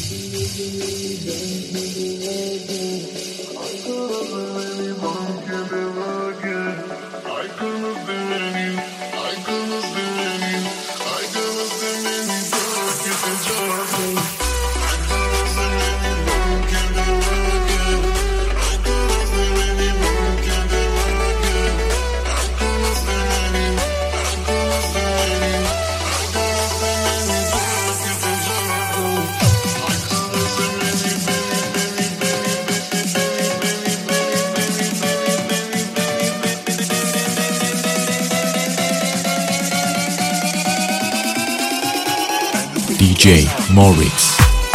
DJ Morix.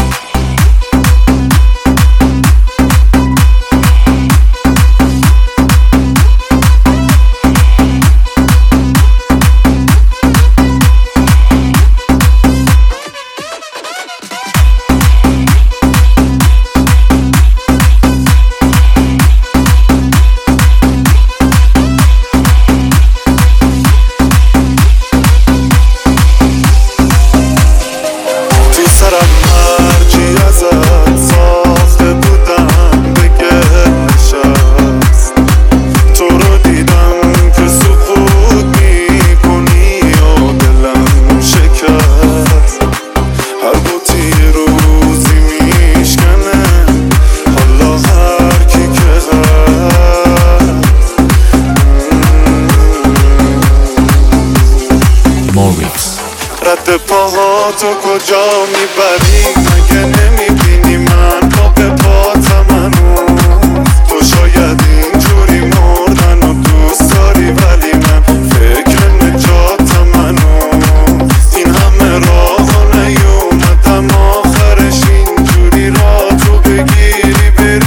رد پاهاتو کجا میبری؟ مگه نمیبینی من پا به پاتم هنوز؟ تو شاید اینجوری مردن و دوست داری، ولی من فکر نجاتم هنوز. این همه راه و نیومدم آخرش اینجوری را تو بگیری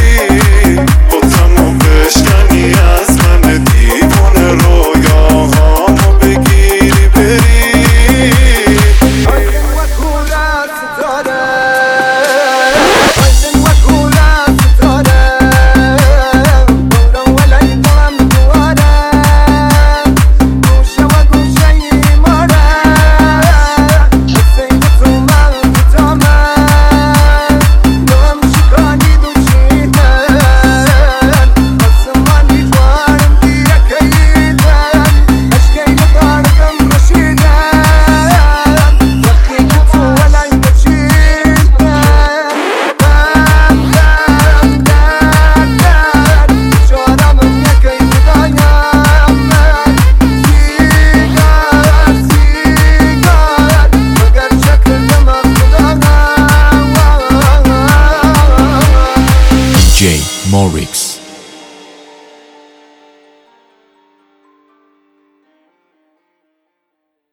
بری، بطمو بشکنی از من دیوونه رویاهامو بگیری بری. DJ Morix.